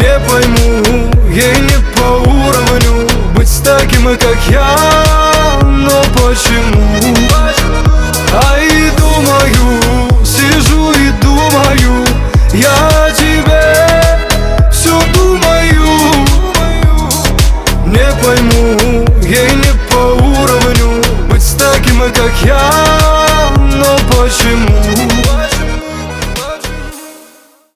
Не пойму, ей не по уровню быть с таким, как я. Но почему? А и думаю, сижу и думаю, я о тебе все думаю. Не пойму, ей не